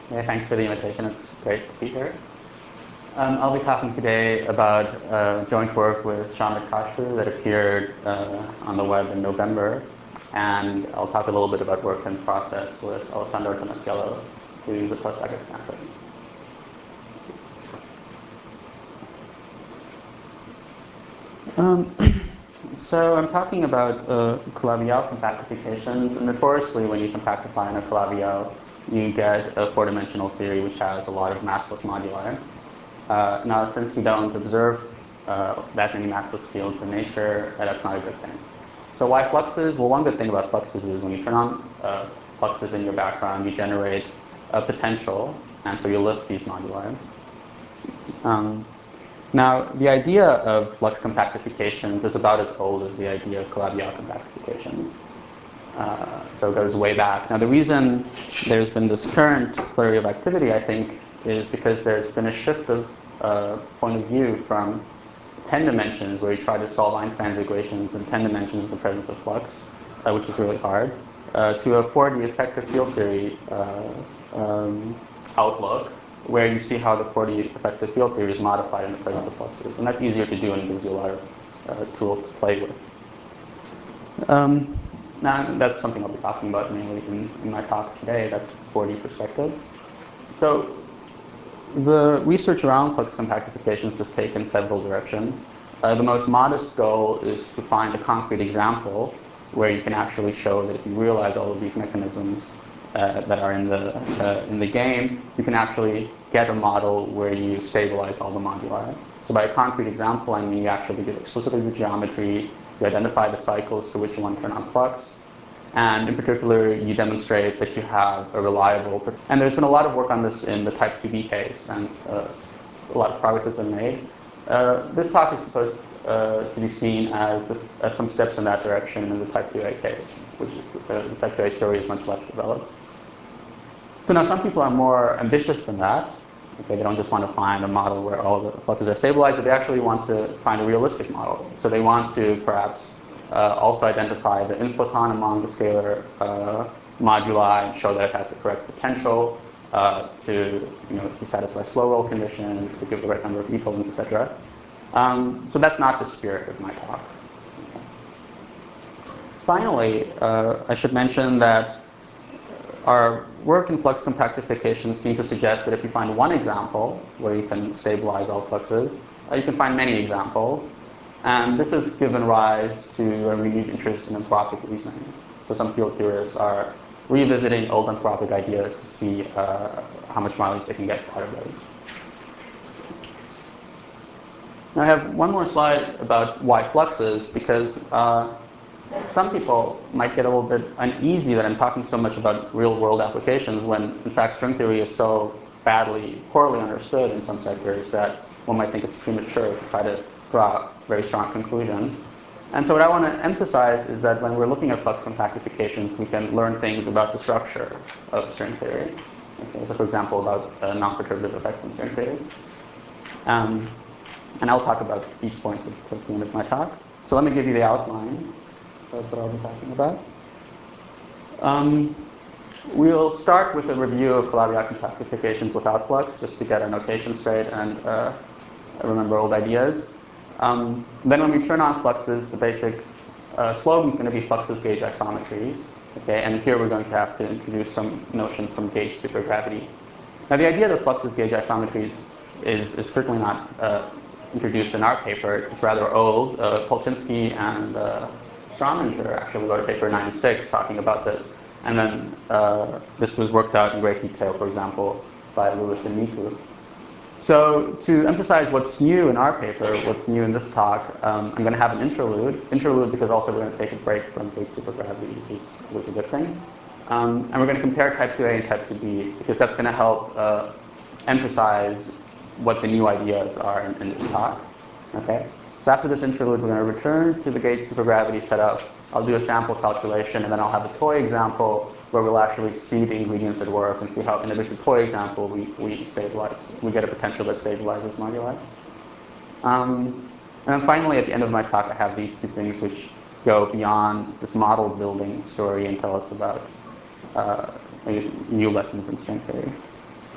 Yeah, thanks for the invitation. It's great to be here. I'll be talking today about joint work with Shamit Kashru that appeared on the web in November. And I'll talk a little bit about work in process with Alessandro Tomasello, who's a postdoc at Stanford. So I'm talking about Calabi-Yau compactifications. And notoriously, when you compactify in a Calabi-Yau, you get a four-dimensional theory which has a lot of massless moduli. Now, since we don't observe that many massless fields in nature, that's not a good thing. So why fluxes? Well, one good thing about fluxes is when you turn on fluxes in your background, you generate a potential, and so you lift these moduli. Now, the idea of flux compactifications is about as old as the idea of Calabi-Yau compactifications. So it goes way back. Now, the reason there's been this current flurry of activity, I think, is because there's been a shift of point of view from 10 dimensions, where you try to solve Einstein's equations in 10 dimensions in the presence of flux, which is really hard, to a 4D effective field theory outlook, where you see how the 4D effective field theory is modified in the presence of fluxes. And that's easier to do and gives you a lot of tools to play with. Now, that's something I'll be talking about mainly in my talk today, that 4D perspective. So the research around flux compactifications has taken several directions. The most modest goal is to find a concrete example where you can actually show that if you realize all of these mechanisms that are in the game, you can actually get a model where you stabilize all the moduli. So by a concrete example, I mean you actually give explicitly the geometry, you identify the cycles to which you want to turn on flux, and in particular, you demonstrate that you have a reliable. And there's been a lot of work on this in the Type 2B case, and a lot of progress has been made. This talk is supposed to be seen as some steps in that direction in the Type 2A case, which the Type 2A story is much less developed. So now some people are more ambitious than that. Okay, they don't just want to find a model where all the fluxes are stabilized, but they actually want to find a realistic model. So they want to perhaps also identify the inflaton among the scalar moduli and show that it has the correct potential to satisfy slow roll conditions, to give the right number of equivalents, etc. So that's not the spirit of my talk. Finally, I should mention that our work in flux compactification seems to suggest that if you find one example where you can stabilize all fluxes, you can find many examples. And this has given rise to a renewed interest in anthropic reasoning. So some field theorists are revisiting old anthropic ideas to see how much mileage they can get out of those. Now I have one more slide about why fluxes, because some people might get a little bit uneasy that I'm talking so much about real-world applications when, in fact, string theory is so poorly understood in some sectors that one might think it's premature to try to draw very strong conclusions. And so what I want to emphasize is that when we're looking at flux compactifications, we can learn things about the structure of string theory. Okay, so for example, about non-perturbative effects in string theory. And I'll talk about each point at the end of my talk. So let me give you the outline of what I'll be talking about. We'll start with a review of Calabi-Yau compactifications without flux, just to get our notation straight and remember old ideas. Then when we turn on fluxes, the basic slogan is going to be fluxes gauge isometries. Okay, and here we're going to have to introduce some notions from gauge supergravity. Now the idea that fluxes gauge isometries is certainly not introduced in our paper. It's rather old. Polchinski and Strominger actually wrote a paper in '96 talking about this. And then this was worked out in great detail, for example, by Lewis and Miku. So to emphasize what's new in our paper, what's new in this talk, I'm going to have an interlude. Interlude because also we're going to take a break from gauge supergravity, which is a good thing. And we're going to compare Type 2A and Type 2B, because that's going to help emphasize what the new ideas are in this talk. Okay? So after this interlude, we're going to return to the gauge supergravity setup. I'll do a sample calculation, and then I'll have a toy example where we'll actually see the ingredients at work and see how, in this toy example, we stabilize. We get a potential that stabilizes moduli. And then finally, at the end of my talk, I have these two things which go beyond this model building story and tell us about new lessons in string theory.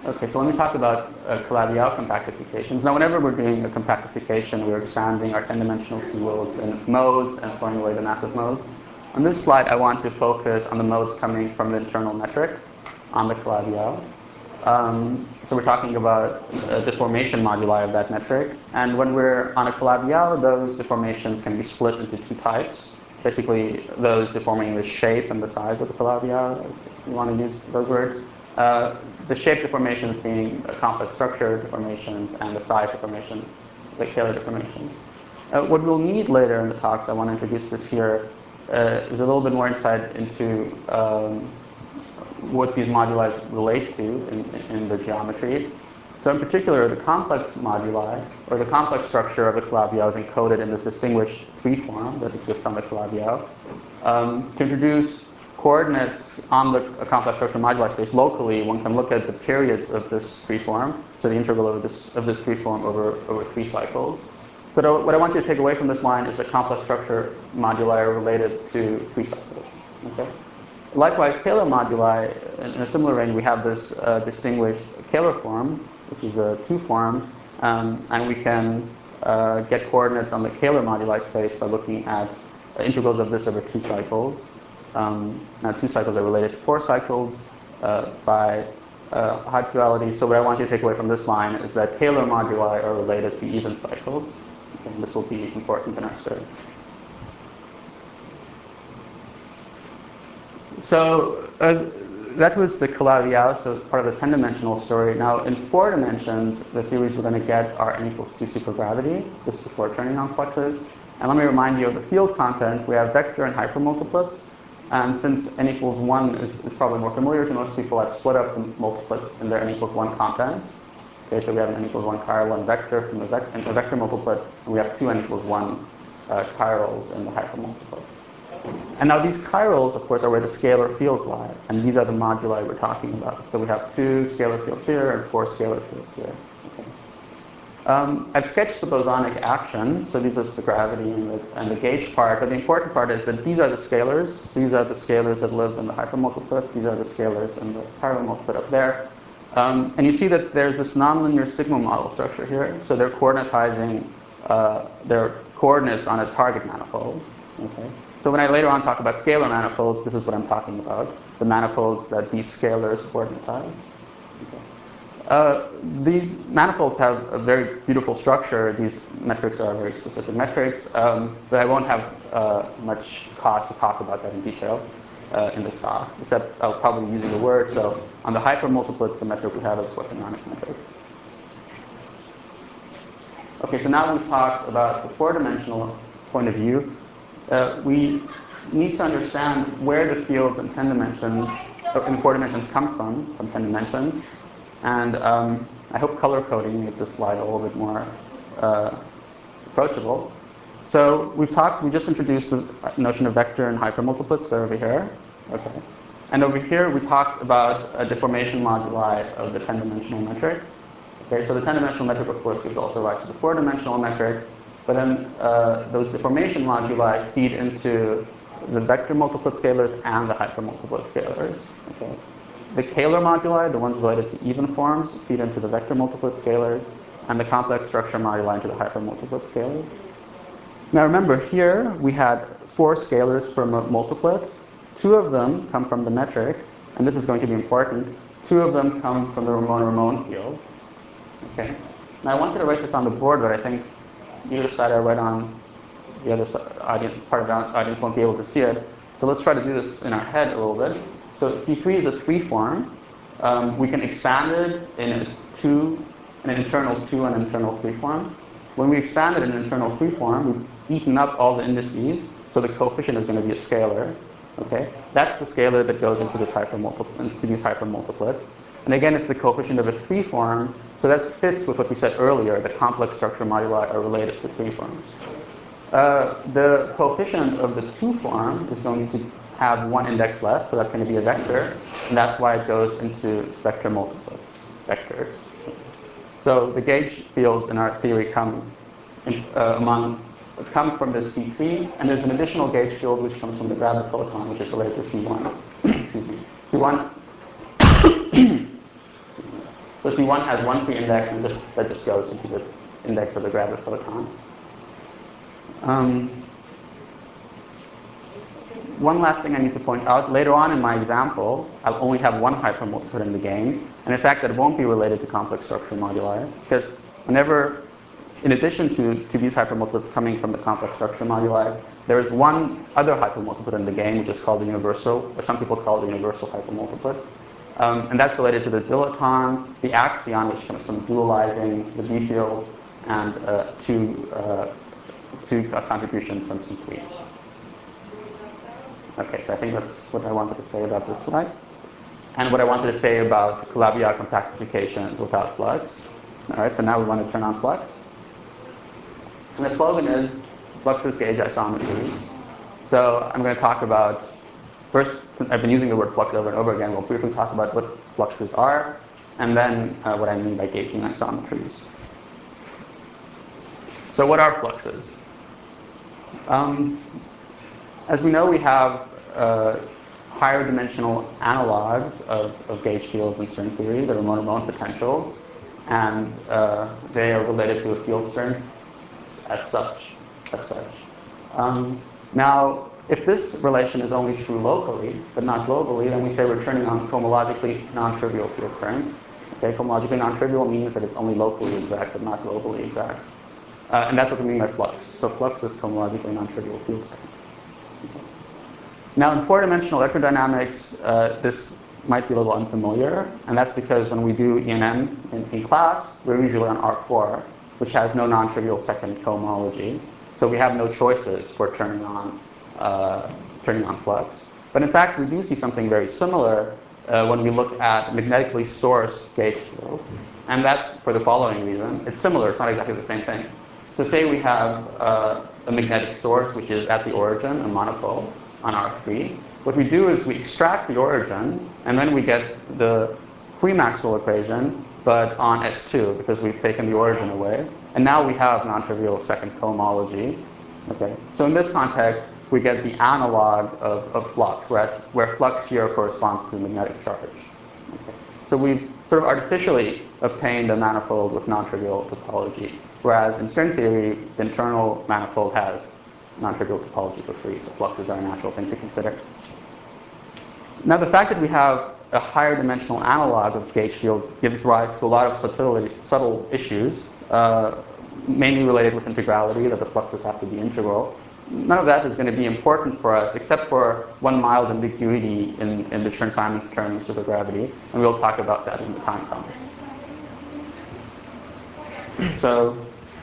Okay, so let me talk about Calabi-Yau compactifications. Now, whenever we're doing a compactification, we're expanding our 10-dimensional fields in modes and throwing away the massive modes. On this slide, I want to focus on the modes coming from the internal metric on the Calabi-Yau. So we're talking about deformation moduli of that metric. And when we're on a Calabi-Yau, those deformations can be split into two types. Basically, those deforming the shape and the size of the Calabi-Yau, if you want to use those words. The shape deformations being complex structure deformations, and the size deformations, the scalar deformations. What we'll need later in the talks, I want to introduce this here, is a little bit more insight into what these moduli relate to in the geometry. So in particular, the complex moduli, or the complex structure of the Calabi-Yau is encoded in this distinguished free form that exists on the Calabi-Yau. To introduce coordinates on the complex structure moduli space locally, one can look at the periods of this free form, so the integral of this free form over 3 cycles. But what I want you to take away from this line is that complex structure moduli are related to 3 cycles. Okay? Likewise, Taylor moduli, in a similar range, we have this distinguished Kähler form, which is a 2 form, and we can get coordinates on the Kähler moduli space by looking at integrals of this over 2 cycles. Now, 2 cycles are related to 4 cycles by high duality. So what I want you to take away from this line is that Kähler moduli are related to even cycles. And this will be important in our study. So that was the Calabi-Yau, so part of the 10-dimensional story. Now, in 4 dimensions, the theories we're going to get are n equals 2 supergravity, just before turning on fluxes. And let me remind you of the field content. We have vector and hypermultiplets. And since n equals 1 is probably more familiar to most people, I've split up the multiplets in their n equals 1 content. Okay, so we have an n equals 1 chiral and vector from the vector multiplet, and we have 2 n equals 1 chirals in the hypermultiplet. And now these chirals, of course, are where the scalar fields lie, and these are the moduli we're talking about. So we have 2 scalar fields here and 4 scalar fields here. Okay. I've sketched the bosonic action, so these are the gravity and the gauge part, but the important part is that these are the scalars. These are the scalars that live in the hypermultiplet. These are the scalars in the chiral multiplet up there. And you see that there's this nonlinear sigma model structure here, so they're coordinatizing their coordinates on a target manifold. Okay. So when I later on talk about scalar manifolds, this is what I'm talking about, the manifolds that these scalars coordinatize. Okay. These manifolds have a very beautiful structure. These metrics are very specific metrics, but I won't have much cause to talk about that in detail in this talk, except I'll probably be using the word. So on the hypermultiplets, the metric we have is orthogonal metric. Okay, so now we've talked about the 4-dimensional point of view. We need to understand where the fields in 10 dimensions, in 4 dimensions come from 10 dimensions. And I hope color coding makes this slide a little bit more approachable. So we just introduced the notion of vector and hypermultiplets. They're over here. Okay. And over here, we talked about a deformation moduli of the 10-dimensional metric. Okay, so the 10-dimensional metric, of course, gives also rise to the 4-dimensional metric. But then those deformation moduli feed into the vector multiplet scalars and the hypermultiplet scalars. Okay. The Kähler moduli, the ones related to even forms, feed into the vector multiplet scalars, and the complex structure moduli into the hypermultiplet scalars. Now remember, here we had 4 scalars from a multiplet. 2 of them come from the metric, and this is going to be important. 2 of them come from the Ramon-Ramon field. Okay. Now I wanted to write this on the board, but I think either side I write on, the other side, part of the audience won't be able to see it. So let's try to do this in our head a little bit. So C3 is a 3 form. We can expand it in an internal 2 and an internal 3 form. When we expand it in an internal 3 form, we've eaten up all the indices, so the coefficient is going to be a scalar. Okay, that's the scalar that goes into these hypermultiplets. And again, it's the coefficient of a 3 form, so that fits with what we said earlier. The complex structure moduli are related to 3 forms. The coefficient of the 2 form is going to have 1 index left, so that's going to be a vector, and that's why it goes into vector multiplets, vectors. So the gauge fields in our theory come from this C3, and there's an additional gauge field which comes from the graviphoton, which is related to C1. Excuse me. C1. So C1 has one free index, and that just goes into the index of the gravity photon. One last thing I need to point out, later on in my example, I'll only have one hypermultiplet in the game, and in fact that won't be related to complex structure moduli, because whenever, in addition to these hypermultiplets coming from the complex structure moduli, there is one other hypermultiplet in the game, which is called the universal, or some people call it the universal hypermultiplet. And that's related to the dilaton, the axion, which comes from dualizing the B field, and two contributions from C3. Okay, so I think that's what I wanted to say about this slide. And what I wanted to say about Calabi-Yau compactification without flux. All right, so now we want to turn on flux. So the slogan is fluxes gauge isometries. So I'm going to talk about, first, I've been using the word flux over and over again. We'll briefly talk about what fluxes are, and then what I mean by gauging isometries. So what are fluxes? As we know, we have higher dimensional analogs of gauge fields in string theory, the Ramon-Ramon potentials, and they are related to a field strength as such. Now, if this relation is only true locally, but not globally, then we say we're turning on cohomologically non-trivial field strength. Okay, cohomologically non-trivial means that it's only locally exact, but not globally exact. And that's what we mean by flux. So flux is cohomologically non-trivial field strength. Now, in four-dimensional electrodynamics, this might be a little unfamiliar, and that's because when we do ENM in class, we're usually on R4, which has no non-trivial second cohomology. So we have no choices for turning on flux. But in fact, we do see something very similar when we look at magnetically sourced gauge fields, and that's for the following reason. It's similar, it's not exactly the same thing. So say we have a magnetic source, which is at the origin, a monopole, on R3. What we do is we extract the origin, and then we get the free Maxwell equation, but on S2, because we've taken the origin away. And now we have non-trivial second cohomology. Okay. So in this context, we get the analog of flux, where flux here corresponds to the magnetic charge. Okay. So we've sort of artificially obtained a manifold with non-trivial topology, whereas in string theory, the internal manifold has non-trivial topology for free, so fluxes are a natural thing to consider. Now, the fact that we have a higher dimensional analog of gauge fields gives rise to a lot of subtle issues, mainly related with integrality, that the fluxes have to be integral. None of that is going to be important for us, except for one mild ambiguity in the Chern-Simons term of supergravity, and we'll talk about that when the time comes. So,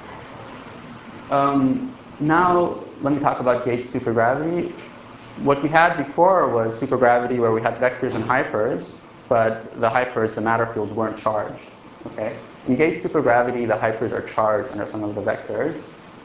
now let me talk about gauge supergravity. What we had before was supergravity where we had vectors and hypers, but the hypers, the matter fields, weren't charged. Okay? In gauge supergravity, the hypers are charged under some of the vectors.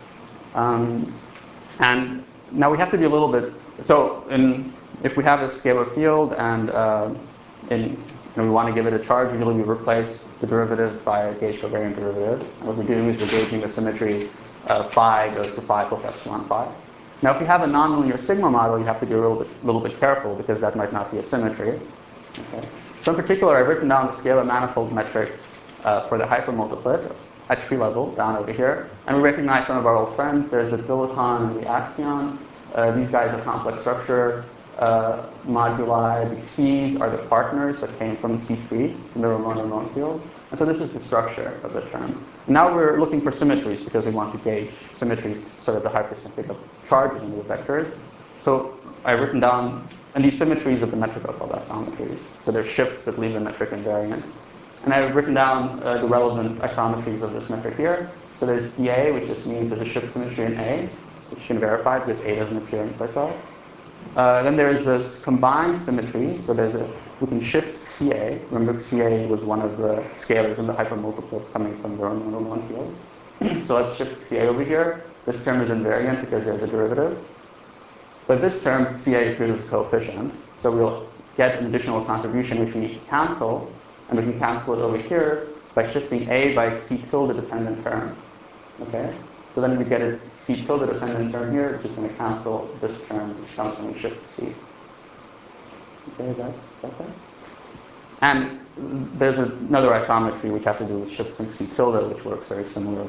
And now we have to be a little bit, so if we have a scalar field and we want to give it a charge, usually we replace the derivative by a gauge covariant derivative. And what we do is we're gauging the symmetry phi goes to phi plus epsilon phi. Now, if you have a nonlinear sigma model, you have to be a little bit careful because that might not be a symmetry. Okay. So in particular, I've written down the scalar manifold metric for the hypermultiplet at tree level, down over here. And we recognize some of our old friends. There's the dilaton and the axion. These guys are complex structure moduli. The C's are the partners that came from C3, from the Ramon-Ramon field. And so this is the structure of the term. Now we're looking for symmetries because we want to gauge symmetries so that the hypersymmetric of charges in the vectors. So I've written down, and these symmetries of the metric are called isometries. So they're shifts that leave the metric invariant. And I've written down the relevant isometries of this metric here. So there's EA, which just means there's a shift symmetry in A, which you can verify because A doesn't appear in Kleist. Then there's this combined symmetry. So we can shift CA. Remember, CA was one of the scalars in the hypermultiplets coming from the Ramon-Ramon field. So let's shift CA over here. This term is invariant because there's a derivative. But this term, CA, appears as a coefficient. So we'll get an additional contribution which we need to cancel. And we can cancel it over here by shifting A by C tilde dependent term. Okay? So then we get a C tilde dependent term here, which is going to cancel this term, which comes when we shift C. Okay, is that okay? And there's another isometry which has to do with shifting C tilde, which works very similarly.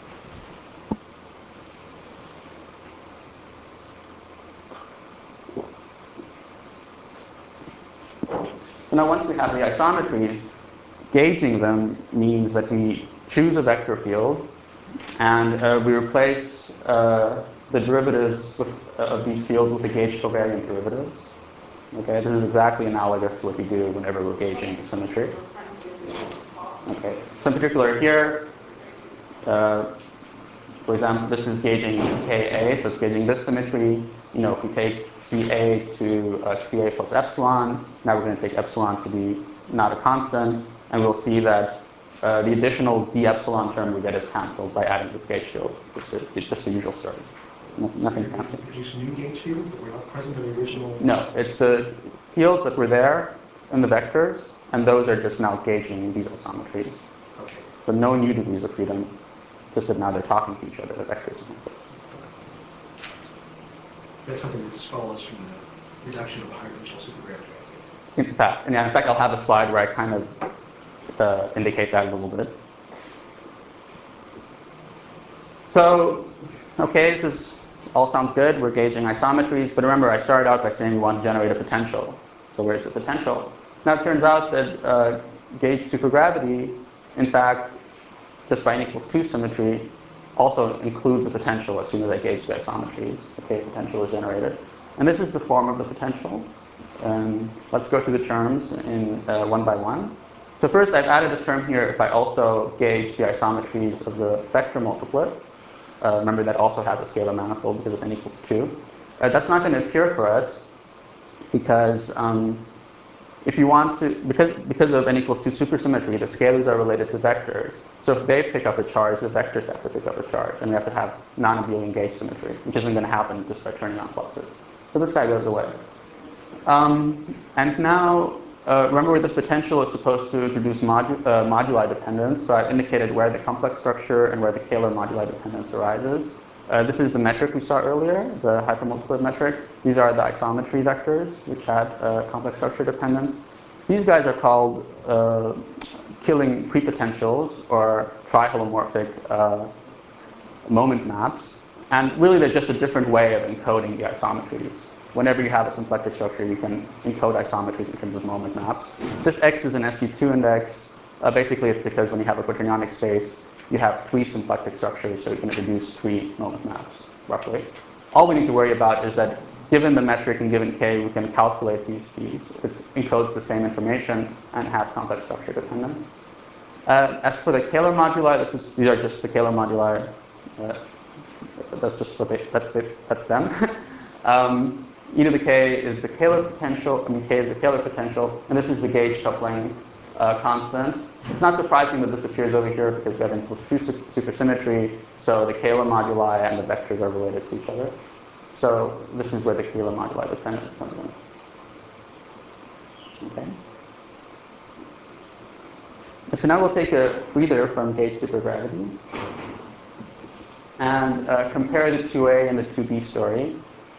So now once we have the isometries, gauging them means that we choose a vector field and we replace the derivatives of these fields with the gauge covariant derivatives. Okay, this is exactly analogous to what we do whenever we're gauging symmetry. Okay, so in particular here, for example, this is gauging Ka, so it's gauging this symmetry. You know, if we take Ca to Ca plus epsilon, now we're going to take epsilon to be not a constant, and we'll see that the additional d epsilon term we get is cancelled by adding this gauge field, just the usual story. Nothing fancy. Produce new gauge fields that were not present in the original? No, it's the fields that were there in the vectors, and those are just now gauging these isometries. Okay. So no new degrees of freedom, just that now they're talking to each other, the vectors. That's something that just follows from the reduction of the high-dimensional supergravity. In fact, I'll have a slide where I kind of indicate that a little bit. So, okay, this all sounds good. We're gauging isometries, but remember, I started out by saying we want to generate a potential. So where's the potential? Now it turns out that gauge supergravity, in fact, just by n equals 2 symmetry, also includes the potential as soon as I gauge the isometries. Okay, potential is generated. And this is the form of the potential. Let's go through the terms in one by one. So first, I've added a term here if I also gauge the isometries of the vector multiplet. Remember, that also has a scalar manifold because it's n equals 2. That's not going to appear for us because if you want to, because of n equals 2 supersymmetry, the scalars are related to vectors. So if they pick up a charge, the vectors have to pick up a charge, and we have to have non-abelian gauge symmetry, which isn't going to happen just by turning on fluxes. So this guy goes away. And now, remember where this potential is supposed to introduce moduli dependence. So I've indicated where the complex structure and where the Kähler moduli dependence arises. This is the metric we saw earlier, the hypermultiplet metric. These are the isometry vectors, which had complex structure dependence. These guys are called killing prepotentials or triholomorphic moment maps. And really, they're just a different way of encoding the isometries. Whenever you have a symplectic structure, you can encode isometries in terms of moment maps. This X is an SU2 index. Basically, it's because when you have a quaternionic space, you have 3 symplectic structures, so you can introduce 3 moment maps, roughly. All we need to worry about is that given the metric and given K, we can calculate these speeds. It encodes the same information and has complex structure dependence. As for the Kähler moduli, these are just the Kähler moduli. That's them. E to the K is the Kähler potential, K is the Kähler potential, and this is the gauge coupling constant. It's not surprising that this appears over here because we have n equals 2 supersymmetry, so the Kähler moduli and the vectors are related to each other. So this is where the Kähler moduli dependence comes in. Okay. So now we'll take a breather from gauge supergravity and compare the 2A and the 2B story.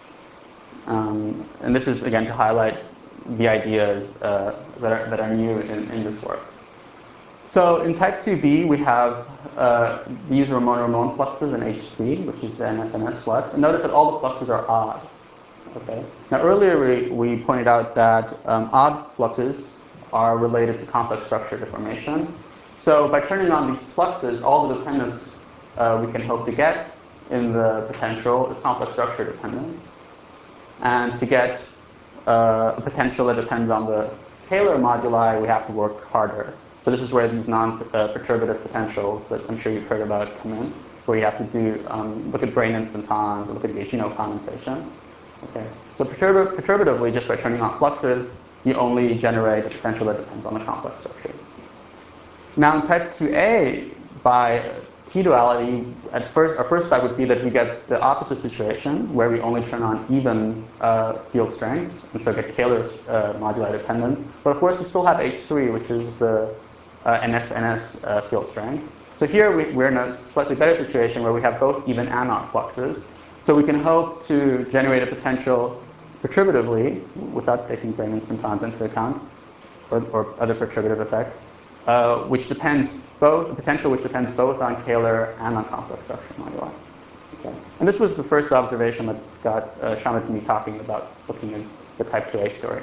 And this is, again, to highlight the ideas that are new in this work. So in type 2b, we have these Ramon-Ramon fluxes in H3, which is the NS-NS flux. And notice that all the fluxes are odd. Okay. Now earlier we pointed out that odd fluxes are related to complex structure deformation. So by turning on these fluxes, all the dependence we can hope to get in the potential is complex structure dependence. And to get a potential that depends on the Kähler moduli, we have to work harder. So this is where these non-perturbative potentials that I'm sure you've heard about come in, where you have to do look at brane instantons, look at gaugino condensation. Okay. So perturbatively, just by turning on fluxes, you only generate a potential that depends on the complex structure. Now in type 2a, by p-duality, our first step would be that we get the opposite situation, where we only turn on even field strengths, and so get Kähler moduli dependence. But of course, we still have H3, which is the NS-NS field strength. So here we're in a slightly better situation where we have both even and odd fluxes. So we can hope to generate a potential perturbatively, without taking brane instantons into account, or other perturbative effects, which depends the potential which depends both on Kähler and on complex structural moduli. Okay. And this was the first observation that got Shamit and me talking about looking at the type 2A story.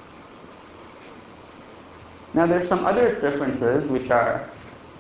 Now there's some other differences which are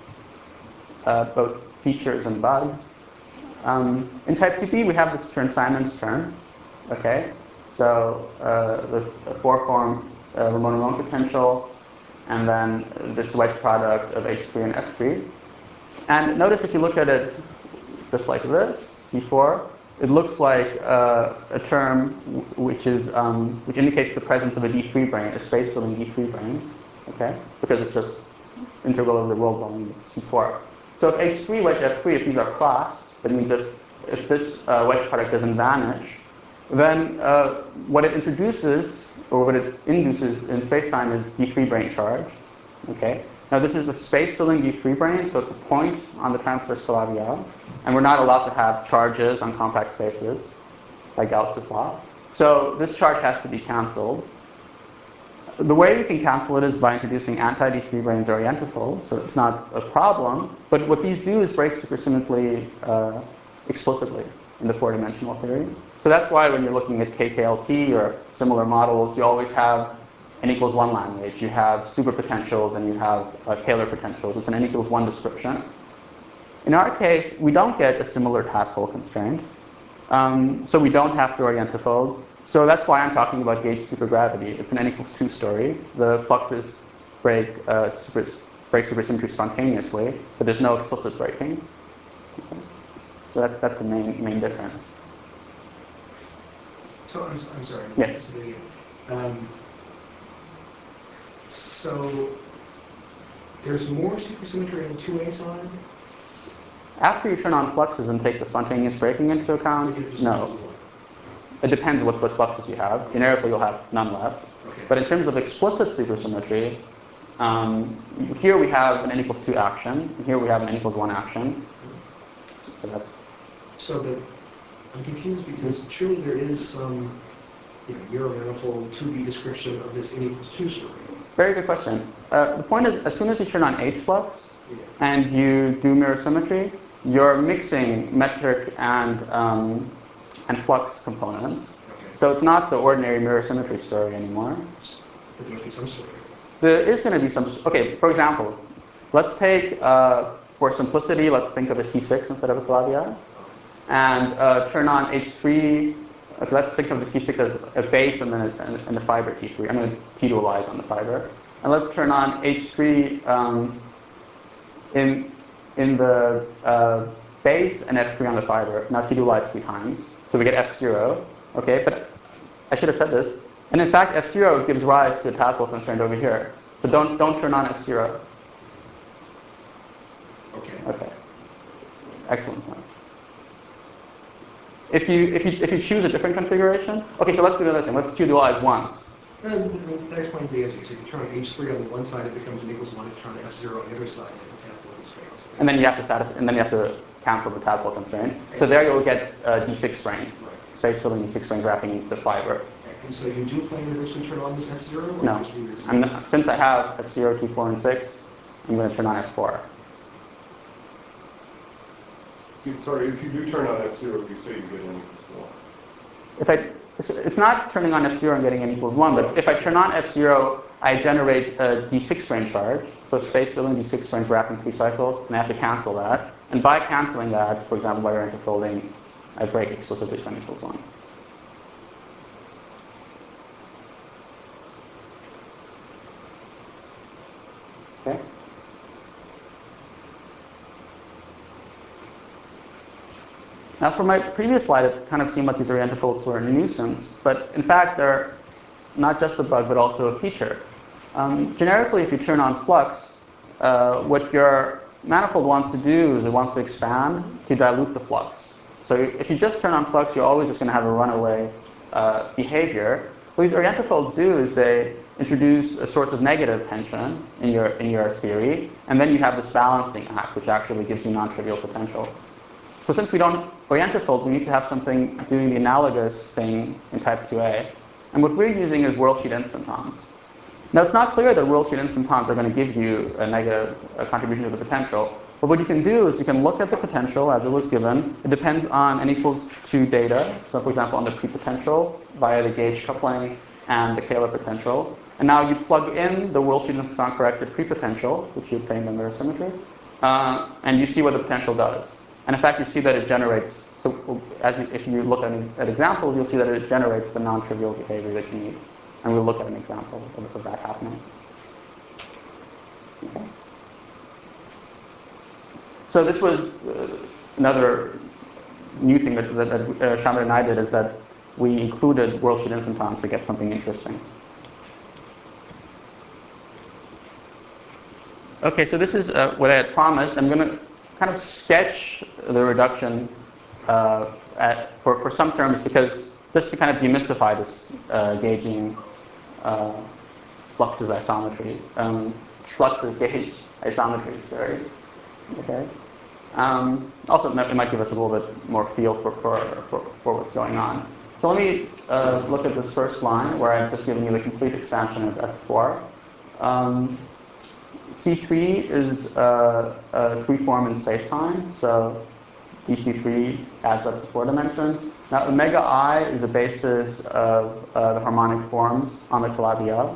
both features and bugs. In type 2B we have this Chern-Simons term. Okay, so the four-form Ramon-Aron potential, and then this wedge product of H3 and F3. And notice if you look at it just like this, C4, it looks like a term which indicates the presence of a D3 brane, a space-filling D3 brane, okay? Because it's just integral over the world volume of C4. So if H3 wedge F3, if these are crossed, that means that if this wedge product doesn't vanish, then what it introduces, or what it induces in space-time is D3 brane charge. Okay? Now this is a space-filling D3 brane, so it's a point on the transverse Calabi-Yau, and we're not allowed to have charges on compact spaces, by Gauss's law. So this charge has to be cancelled. The way we can cancel it is by introducing anti-D3 branes orientifolds, so it's not a problem, but what these do is break supersymmetry explicitly in the four-dimensional theory. So that's why when you're looking at KKLT or similar models, you always have n equals 1 language. You have superpotentials and you have Kähler potentials. It's an n equals 1 description. In our case, we don't get a similar tadpole constraint. So we don't have to orientifold. So that's why I'm talking about gauge supergravity. It's an n equals 2 story. The fluxes break supersymmetry spontaneously, but there's no explicit breaking. Okay. So that's the main difference. So I'm sorry. Yes. So there's more supersymmetry on the 2A side? After you turn on fluxes and take the spontaneous breaking into account, no. It depends what fluxes you have. Generically, you'll have none left. Okay. But in terms of explicit supersymmetry, here we have an n equals 2 action, and here we have an n equals 1 action. So that's... So I'm confused because truly there is some Euro-manifold 2B description of this n equals 2 story. Very good question. The point is, as soon as you turn on H-flux and you do mirror symmetry, you're mixing metric and flux components. Okay. So it's not the ordinary mirror symmetry story anymore. But there must be some story. There is going to be some... Okay, for example, let's take, for simplicity, let's think of a T6 instead of a Calabi-Yau. And turn on H3. Okay, let's think of the T6 as a base and then a fiber T3. I'm going to P-dualize on the fiber. And let's turn on H3 in the base and F3 on the fiber. Now P-dualize 3 times. So we get F0. Okay, but I should have said this. And in fact, F0 gives rise to a tadpole constraint over here. So don't turn on F0. Okay. Excellent point. If you choose a different configuration, okay, so let's do another thing. Let's Q-dualize once. The next point is, if you turn on H3 on the one side, it becomes n equals 1. If you turn on F0 on the other side, you have a tadpole constraint. And then you have to cancel the tadpole constraint. So there you'll get D6 strings, space-filling D6 strings wrapping the fiber. And so you do plan to eventually turn on this F0? Or No. Since I have F0, T4, and 6, I'm going to turn on F4. Sorry, if you do turn on F0, you say you get n equals 1. It's not turning on F0 and getting n equals 1, but if I turn on F0, I generate a D6 string charge. So space-filling D6 strings wrapping 3 cycles, and I have to cancel that. And by canceling that, for example, by orientifolding, I break explicitly to n equals 1. Okay. Now, for my previous slide, it kind of seemed like these orientifolds were a nuisance, but in fact, they're not just a bug, but also a feature. Generically, if you turn on flux, what your manifold wants to do is it wants to expand to dilute the flux. So if you just turn on flux, you're always just going to have a runaway behavior. What these orientifolds do is they introduce a source of negative tension in your theory, and then you have this balancing act, which actually gives you non-trivial potential. So since we don't orientifold, we need to have something doing the analogous thing in type 2A. And what we're using is worldsheet instantons. Now, it's not clear that world-sheet instantons are going to give you a negative contribution to the potential. But what you can do is you can look at the potential as it was given. It depends on n equals 2 data. So, for example, on the pre-potential via the gauge coupling and the Kähler potential. And now you plug in the world-sheet instanton corrected pre-potential, which you obtained in mirror symmetry, and you see what the potential does. And in fact, you see that it generates. So, if you look at examples, you'll see that it generates the non-trivial behavior that you need. And we'll look at an example of that happening. Okay. So this was another new thing that Shamir and I did, is that we included world-sheet instantons to get something interesting. Okay, so this is what I had promised. I'm going to kind of sketch the reduction for some terms, because just to kind of demystify this gauging fluxes isometry, fluxes gauge isometry, sorry. Okay. Also, it might give us a little bit more feel for what's going on. So let me look at this first line where I've just given you the complete expansion of F4. C3 is a free-form in space-time, so DC3 adds up to 4 dimensions. Now, omega I is the basis of the harmonic forms on the Calabi-Yau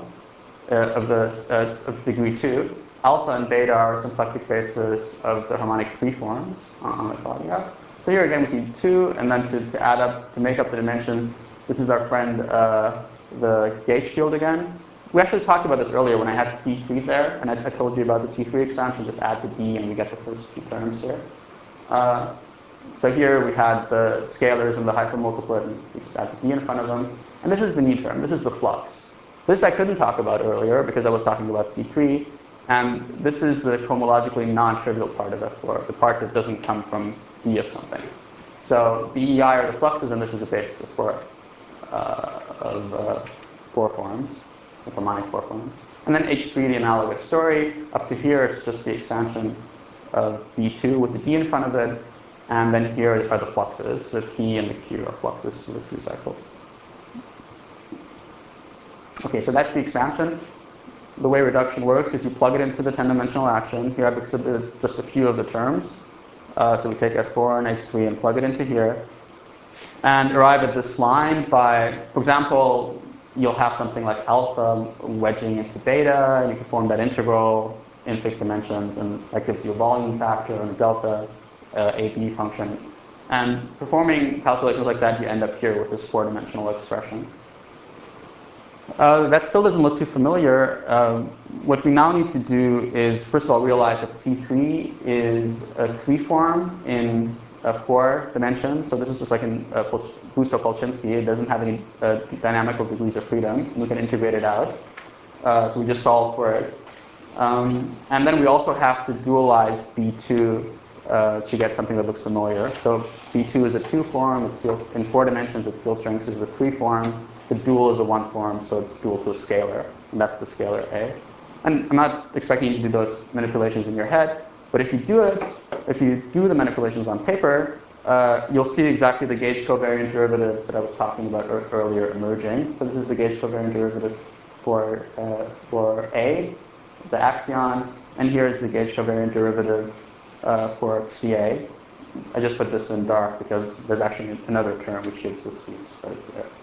of degree 2. Alpha and beta are symplectic basis of the harmonic free forms on the Calabi-Yau. So here again we see 2, and then to add up, to make up the dimensions, this is our friend the gauge field again. We actually talked about this earlier when I had C3 there, and I told you about the C3 expansion. Just add the D, and we get the first 2 terms here. So here we had the scalars and the hypermultiplet, and we just add the D in front of them. And this is the knee term. This is the flux. This I couldn't talk about earlier because I was talking about C3. And this is the cohomologically non-trivial part of F4, the part that doesn't come from E of something. So the EI are the fluxes, and this is the basis of 4 forms, the harmonic 4 forms. And then H3, the analogous story. Up to here, it's just the expansion of B2 with the D in front of it. And then here are the fluxes. The P and the Q are fluxes to the 2 cycles. Okay, so that's the expansion. The way reduction works is you plug it into the 10-dimensional action. Here I've exhibited just a few of the terms. So we take F4 and H3 and plug it into here. And arrive at this line by, for example, you'll have something like alpha wedging into beta, and you can form that integral in 6 dimensions, and that gives you a volume factor and a delta AB function. And performing calculations like that, you end up here with this 4-dimensional expression. That still doesn't look too familiar. What we now need to do is, first of all, realize that C3 is a free-form in 4 dimensions. So this is just like in Gustav-Polchinski. It doesn't have any dynamical degrees of freedom. We can integrate it out. So we just solve for it. And then we also have to dualize B2 to get something that looks familiar. So B2 is a 2-form. It's in 4 dimensions. Its field strength is a 3-form. The dual is a 1-form, so it's dual to a scalar, and that's the scalar A. And I'm not expecting you to do those manipulations in your head, but if you do it, if you do the manipulations on paper, you'll see exactly the gauge covariant derivatives that I was talking about earlier emerging. So this is the gauge covariant derivative for A, the axion, and here's the gauge covariant derivative for CA. I just put this in dark because there's actually another term which gives this use, but it's there.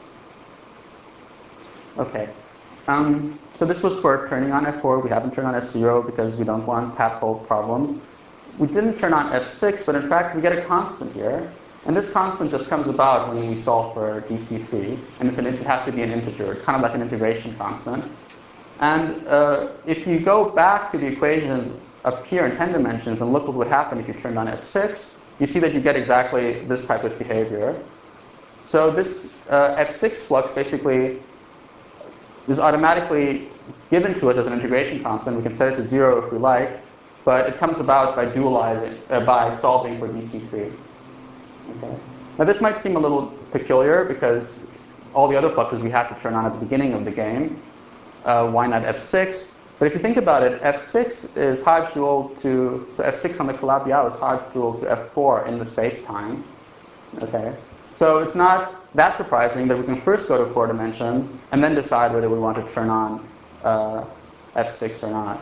Okay, so this was for turning on F4. We haven't turned on F0 because we don't want path-fold problems. We didn't turn on F6, but in fact we get a constant here. And this constant just comes about when we solve for DC3. And it has to be an integer. It's kind of like an integration constant. And if you go back to the equations up here in 10 dimensions and look at what happened if you turned on F6, you see that you get exactly this type of behavior. So this F6 flux basically is automatically given to us as an integration constant. We can set it to 0 if we like, but it comes about by dualizing, by solving for DC3. Okay. Now this might seem a little peculiar because all the other fluxes we have to turn on at the beginning of the game. Why not F6? But if you think about it, F6 is Hodge dual to, so F6 on the Calabi-Yau is Hodge dual to F4 in the space-time. Okay. So it's not that surprising that we can first go to 4 dimensions and then decide whether we want to turn on F6 or not.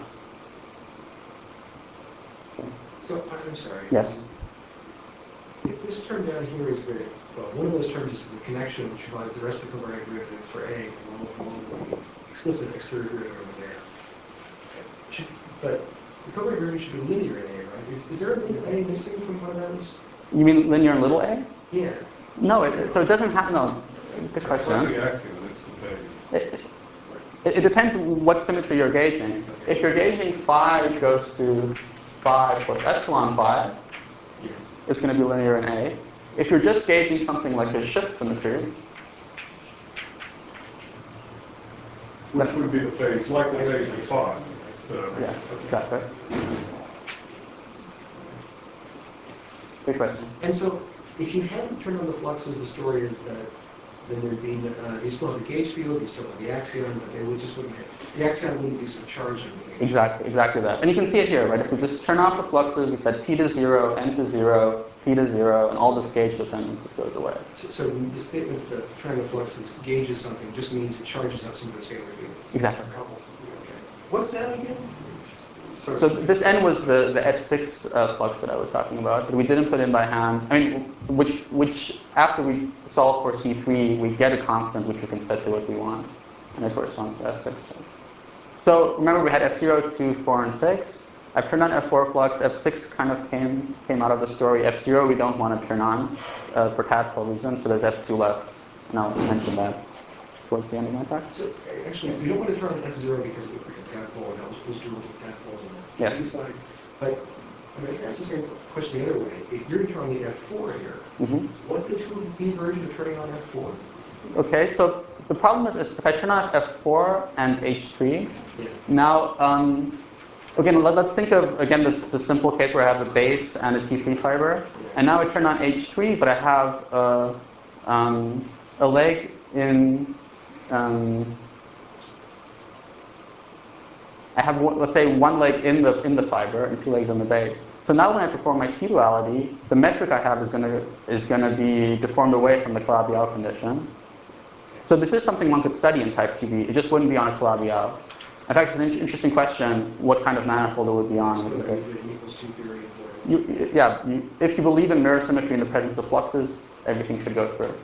Okay. So, I'm sorry. Yes. If this term down here is the, well, one of those terms is the connection which provides the rest of the covariant derivative for A, along with the explicit exterior derivative over there. But the covariant derivative should be linear in A, right? Is there an A missing from one of those? You mean linear in little a? Yeah. No, so it doesn't have, no. Good It's like question. the axiom, it's the phase. It depends on what symmetry you're gauging. If you're gauging phi goes to 5 plus epsilon phi, Yes. it's going to be linear in A. If you're just gauging something like a shift symmetry, Which would be the phase, like the phase of phi. So, yeah, exactly. Good question. And so, if you hadn't turned on the fluxes, the story is that then there'd be, you still have the gauge field, you still have the axion, but they would just wouldn't have, the axion wouldn't be sort of charging the gauge. Exactly that. And you can see it here, right? If we just turn off the fluxes, we said p to 0, n to 0, p to 0, and all this gauge dependence just goes away. So the statement that turning the fluxes gauges something just means it charges up some of the scalar fields. Exactly. Okay. What's that again? So this n was the F6 flux that I was talking about, but we didn't put in by hand. I mean, which after we solve for C3, we get a constant which we can set to what we want, and it corresponds to F6. So remember we had F0, 2, 4, and 6. I've turned on F4 flux. F6 kind of came out of the story. F0 we don't want to turn on for tactile reasons, so there's F2 left, and I'll mention that towards the end of my talk. So actually, we don't want to turn on F0 because it looks like a tadpole, and that was supposed to look like tadpoles on the Yes. side. But I mean, that's the same question the other way. If you're turning the F4 here, what's the 2B version of turning on F4? Okay, so the problem is if I turn on F4 and H3, Yeah. now, again, let's think of, again, the simple case where I have a base and a T3 fiber. And now I turn on H3, but I have a leg in, I have, let's say, one leg in the fiber and 2 legs in the base. So now when I perform my T-duality, the metric I have is gonna be deformed away from the Calabi-Yau condition. So this is something one could study in type 2B. It just wouldn't be on a Calabi-Yau. In fact, it's an interesting question what kind of manifold it would be on. So that equals 2 theory. If you believe in mirror symmetry in the presence of fluxes, everything should go through.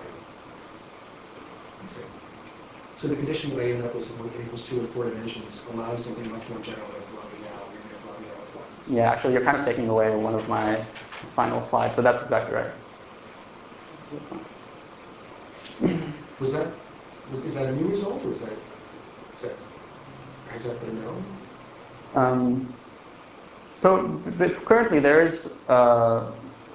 So the condition that I end up with when n equals 2 in 4 dimensions allows something much more general than Calabi-Yau. You're going to Calabi-Yau with fluxes. Yeah, actually, you're kind of taking away one of my final slides, so that's exactly right. Is that a new result, or has that been known? Currently there is a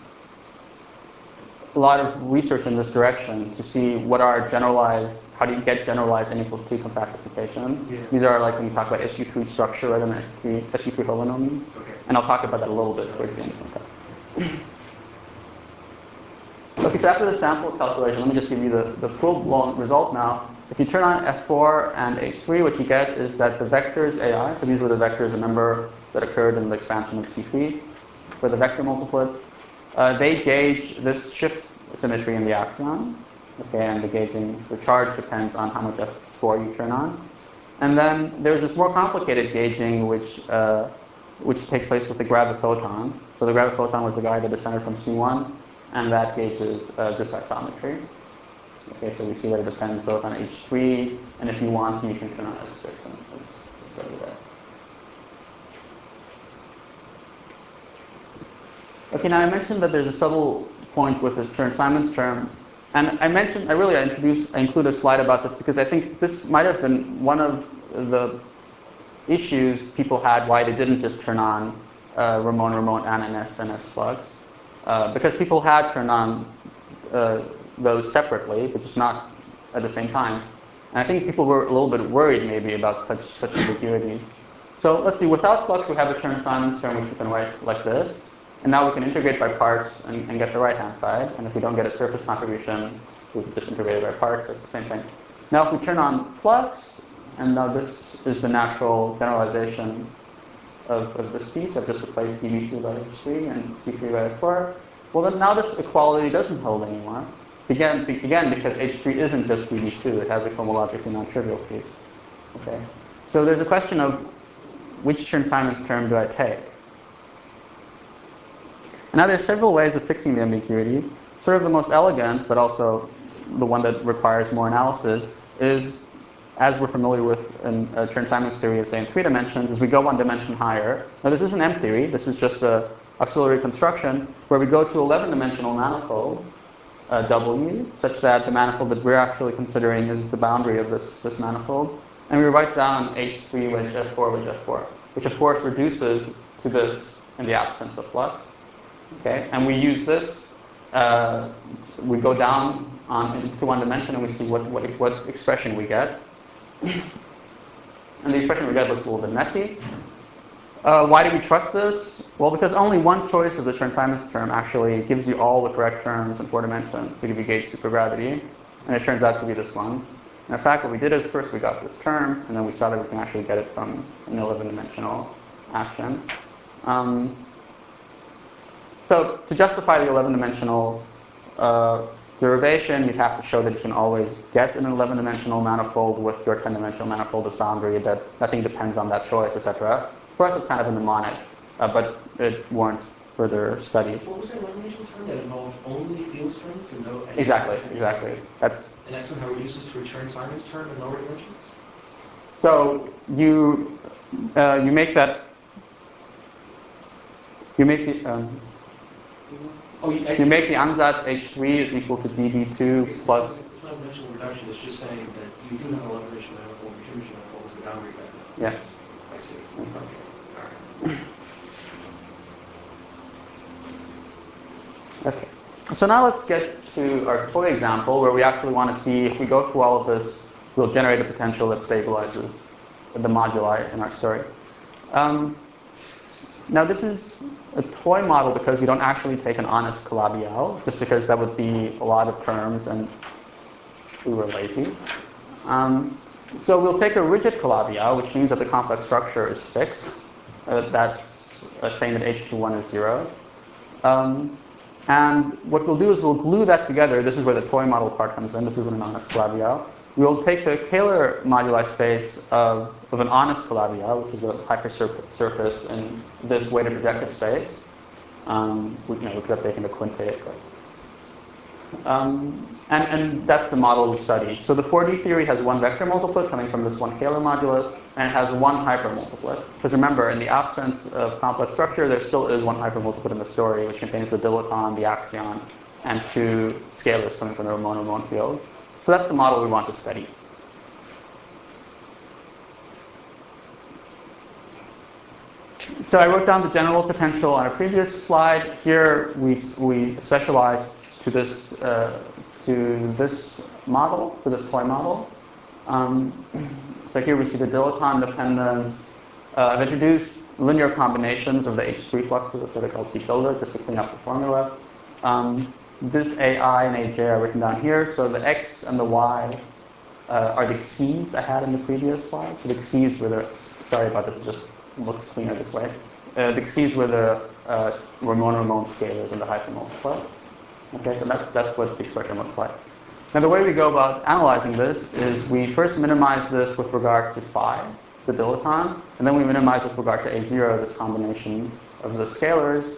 lot of research in this direction to see what are generalized, how do you get generalized n equals 2 compactifications. Yeah. These are like when you talk about SU3 structure rather than SU3 holonomy. Okay. And I'll talk about that a little bit towards the end of the talk. Okay, so after the sample calculation, let me just give you the full-blown result now. If you turn on F4 and H3, what you get is that the vectors AI, so these were the vectors, remember, that occurred in the expansion of C3, for the vector multiplets, they gauge this shift symmetry in the axion, okay, and the charge depends on how much F4 you turn on. And then there's this more complicated gauging which takes place with the graviphoton. So the graviphoton was the guy that descended from C1, and that gauges this isometry. Okay, so we see that it depends both on H3, and if you want, you can turn on F6, and it's over there. Okay, now I mentioned that there's a subtle point with this Chern-Simons term, and I include a slide about this because I think this might have been one of the issues people had why they didn't just turn on Ramon and NS flux, because people had turned on those separately, but just not at the same time. And I think people were a little bit worried maybe about such ambiguity. So let's see, without flux we have a Chern-Simons term which we can write like this. And now we can integrate by parts and get the right-hand side. And if we don't get a surface contribution, we can just integrate it by parts. It's the same thing. Now if we turn on flux, and now this is the natural generalization of this piece. I've just replaced dv2 by h3 and c3 by f4. Well, then now this equality doesn't hold anymore. Again, because h3 isn't just dv2. It has a homologically non-trivial piece. Okay. So there's a question of which Chern-Simons term do I take? And now there's several ways of fixing the ambiguity. Sort of the most elegant, but also the one that requires more analysis, is, as we're familiar with in Chern-Simons theory of, say, in 3 dimensions, is we go 1 dimension higher. Now this isn't M theory, this is just a auxiliary construction where we go to 11-dimensional manifold, W, such that the manifold that we're actually considering is the boundary of this manifold. And we write down H3 wedge F4 wedge F4, which of course reduces to this in the absence of flux. Okay, and we use this, we go down into 1 dimension and we see what expression we get. And the expression we get looks a little bit messy. Why do we trust this? Well, because only one choice of the Chern-Simons term actually gives you all the correct terms in 4 dimensions to give you gauge supergravity, and it turns out to be this one. And in fact, what we did is first we got this term, and then we saw that we can actually get it from an 11-dimensional action. So to justify the 11-dimensional derivation, you'd have to show that you can always get an 11-dimensional manifold with your 10-dimensional manifold as boundary, that nothing depends on that choice, etc. For us, it's kind of a mnemonic, but it warrants further study. What was that 11-dimensional term that involved only field strengths and no... Exactly. And that somehow reduces to a Chern-Simons term in lower dimensions? So you make the ansatz H3 is equal to dB2 plus... The 12-dimensional reduction is just saying that you do have an 11-dimensional manifold, your 2-dimensional manifold is the boundary of that. Yes. I see. Okay. All right. Okay. So now let's get to our toy example where we actually want to see if we go through all of this, we'll generate a potential that stabilizes the moduli in our story. Now this is a toy model because we don't actually take an honest Calabi-Yau, just because that would be a lot of terms and we were lazy. So we'll take a rigid Calabi-Yau, which means that the complex structure is fixed. That's saying that H21 is 0. And what we'll do is we'll glue that together. This is where the toy model part comes in. This isn't an honest Calabi-Yau. We'll take the Kähler moduli space of an honest Calabi-Yau, which is a hypersurface in this weighted projective space. We could have taken a quintate. And that's the model we study. So the 4D theory has 1 vector multiplet coming from this 1 Kähler modulus, and it has 1 hypermultiplet. Because remember, in the absence of complex structure, there still is 1 hypermultiplet in the story, which contains the dilaton, the axion, and 2 scalars coming from the Ramon-Ramon field. So that's the model we want to study. So I wrote down the general potential on a previous slide. Here we specialize to this model, to this toy model. So here we see the dilaton dependence. I've introduced linear combinations of the H3 fluxes that are called T tilde, just to clean up the formula. This AI and AJ are written down here. So the X and the Y are the X's I had in the previous slide. So the X's were the, sorry about this, it just looks cleaner this way. The X's were the Ramon-Ramon scalars and the hypermultiplet. Okay, so that's what the expression looks like. Now the way we go about analyzing this is we first minimize this with regard to phi, the dilaton, and then we minimize with regard to A0, this combination of the scalars.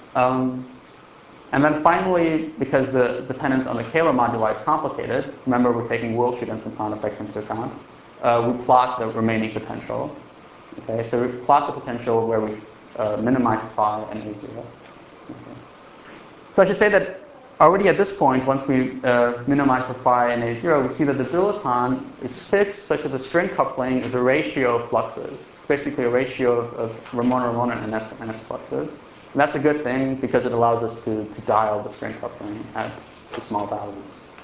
And then finally, because the dependence on the Kähler moduli is complicated, remember we're taking worldsheet and Fontane effects into account, we plot the remaining potential. Okay, so we plot the potential where we minimize phi and A0. Okay. So I should say that already at this point, once we minimize the phi and A0, we see that the dilaton is fixed such that the string coupling is a ratio of fluxes. It's basically a ratio of Ramon-Ramon and NS fluxes. And that's a good thing because it allows us to dial the string coupling at small values.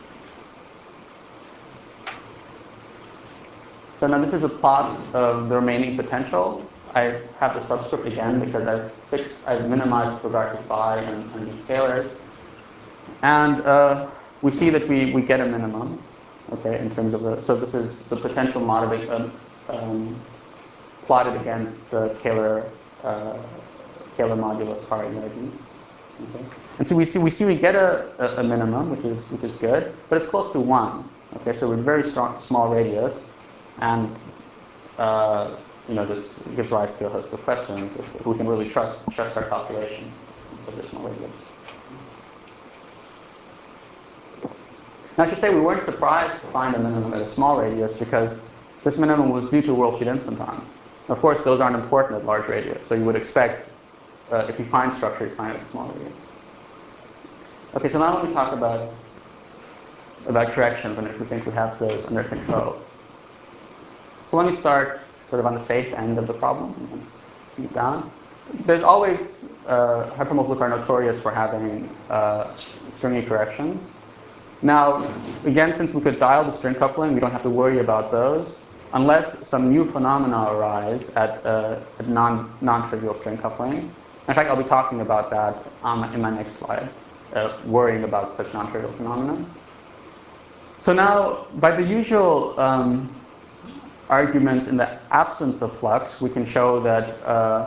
So now this is a plot of the remaining potential. I have the subscript again because I've minimized with regard to phi and these scalars. And we see that we get a minimum, okay, in terms of so this is the potential plotted against the Kähler modulus phi energy. Okay. And so we get a minimum, which is good, but it's close to 1. Okay, so we're very small radius, and this gives rise to a host of questions if we can really trust our calculation of this small radius. Now I should say we weren't surprised to find a minimum at a small radius because this minimum was due to world-sheet instantons. Of course, those aren't important at large radius, so you would expect if you find structure, you find it at small radius. Okay, so now let me talk about corrections and if we think we have those under control. So let me start sort of on the safe end of the problem and move down. There's always, hypermultiplets are notorious for having stringy corrections. Now, again, since we could dial the string coupling, we don't have to worry about those, unless some new phenomena arise at non-trivial string coupling. In fact, I'll be talking about that in my next slide, worrying about such non-trivial phenomena. So now, by the usual arguments in the absence of flux, we can show that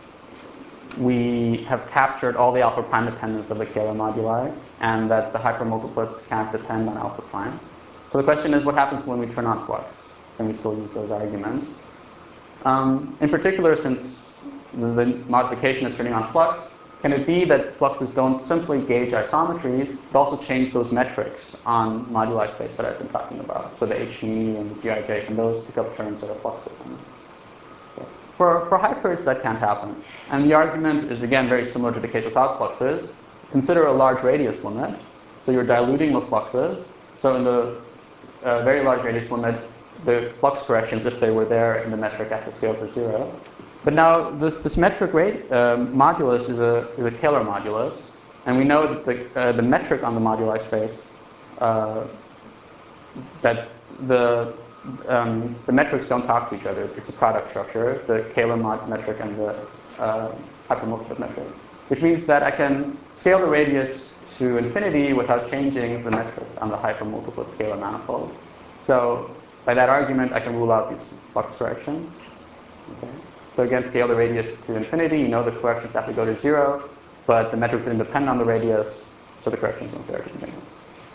we have captured all the alpha prime dependence of the Kähler moduli, and that the hypermultiplets can't depend on alpha prime. So the question is, what happens when we turn on flux? Can we still use those arguments? In particular, since the modification is turning on flux, can it be that fluxes don't simply gauge isometries, but also change those metrics on moduli space that I've been talking about? So the HE and the GIJ, can those pick up terms that are flux dependent? For hypers, that can't happen. And the argument is, again, very similar to the case without fluxes. Consider a large radius limit. So you're diluting the fluxes. So in the very large radius limit, the flux corrections, if they were there in the metric, have to scale to 0. But now this metric modulus is a Kähler modulus. And we know that the metric on the moduli space, that the metrics don't talk to each other. It's a product structure, the Kähler metric and the hypermultiplet metric, which means that I can scale the radius to infinity without changing the metric on the hypermultiplet scalar manifold. So by that argument, I can rule out these flux corrections. Okay. So again, scale the radius to infinity. You know the corrections have to go to 0, but the metric didn't depend on the radius, so the corrections don't there to begin with.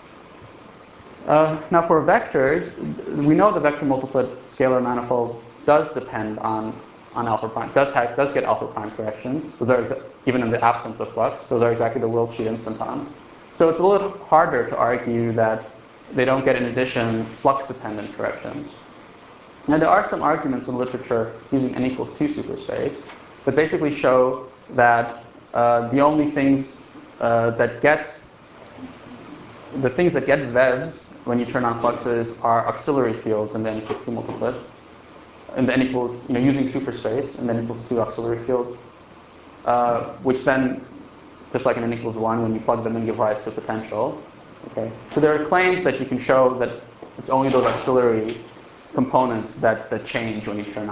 Now for vectors, we know the vector multiplet scalar manifold does depend on alpha prime, does get alpha prime corrections. Those are even in the absence of flux. Those are exactly the world sheet instantons. So it's a little harder to argue that they don't get, in addition, flux-dependent corrections. Now there are some arguments in literature using n equals 2 superspace that basically show that the only things that get VEVs when you turn on fluxes are auxiliary fields in the n equals 2 multiplet, and the n equals, using superspace, and then n equals 2 auxiliary fields, which then, just like in n equals 1, when you plug them in, give rise to potential. Okay, so there are claims that you can show that it's only those auxiliary components that change when you turn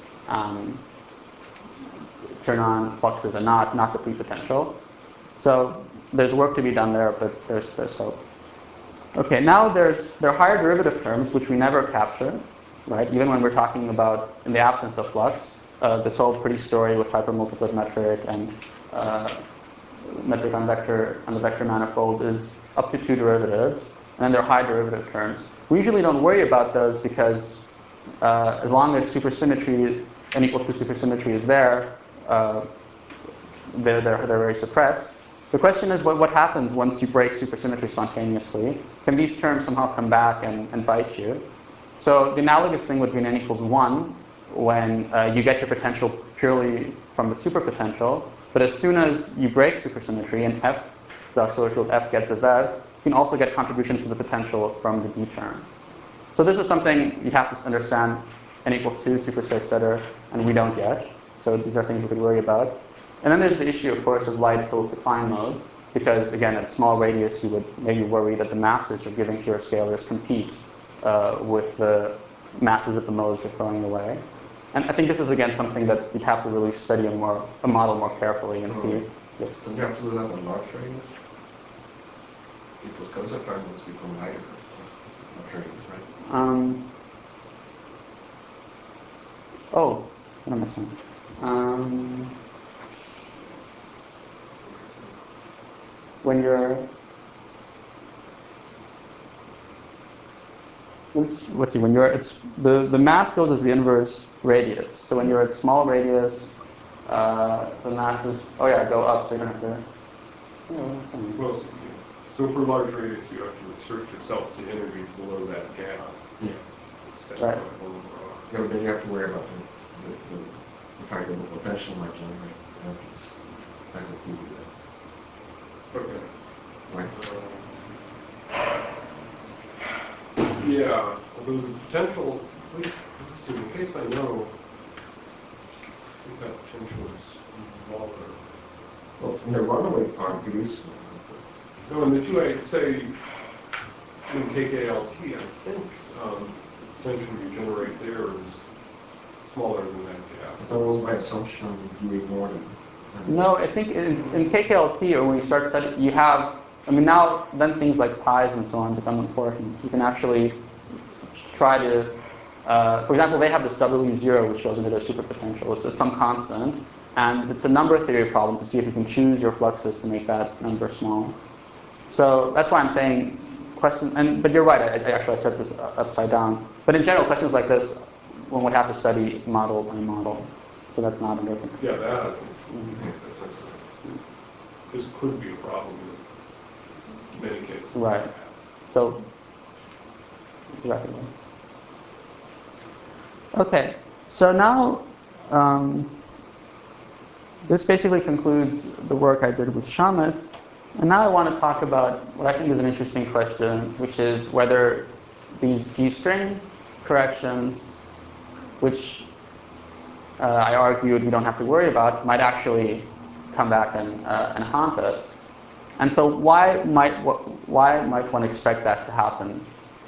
on fluxes and not the free potential. So there's work to be done there, but there's hope. Okay, now there are higher derivative terms which we never capture, right? Even when we're talking about in the absence of flux, this whole pretty story with hypermultiplet metric and metric on the vector manifold is up to 2 derivatives, and then there are high derivative terms. We usually don't worry about those because as long as supersymmetry, n equals 2 supersymmetry is there, they're very suppressed. The question is what happens once you break supersymmetry spontaneously? Can these terms somehow come back and bite you? So the analogous thing would be in n equals 1, when you get your potential purely from the superpotential, but as soon as you break supersymmetry and F, the auxiliary field F gets a VEV, you can also get contributions to the potential from the D term. So this is something you have to understand n equals 2 superspace better, and we don't yet. So these are things we could worry about. And then there's the issue, of course, of light-filled affine modes, because again, at small radius, you would maybe worry that the masses you're giving to your scalars compete with the masses that the modes are throwing away. And I think this is, again, something that you'd have to really study a model more carefully and see. Yes. Don't you have to do that on large radius? Because those affine modes become lighter on large radius, right? Oh, what am I saying? When you're let's see, when you're, the mass goes as the inverse radius. So when you're at small radius, the masses, oh yeah, go up, so you don't have to, Well, so for large radius, you have to restrict yourself to energies below that gap. Yeah. Right. Yeah, but then you have to worry about the fact that the potential might generate energies. That could be that. Okay. Right? Yeah, although the potential, at least, let's see, in case I know, I think that potential is smaller. Well, in the runaway part, it is. No, in the 2A, say, in KKLT, I think the potential you generate there is smaller than that gap. That was my assumption. You ignored it. No, I think in KKLT, or when you start studying, you have, I mean, now then things like pies and so on become important. You can actually try to, for example, they have this W0, which goes into their superpotential. It's some constant, and it's a number theory problem to see if you can choose your fluxes to make that number small. So that's why I'm saying but you're right, I said this upside down. But in general, questions like this, one would have to study model by model. So that's not under control. Yeah, that I think. This could be a problem in many cases. Right. So, exactly. Okay. So now, this basically concludes the work I did with Shamit. And now I want to talk about what I think is an interesting question, which is whether these G-string corrections, which I argued we don't have to worry about, might actually come back and haunt us. And so why might one expect that to happen?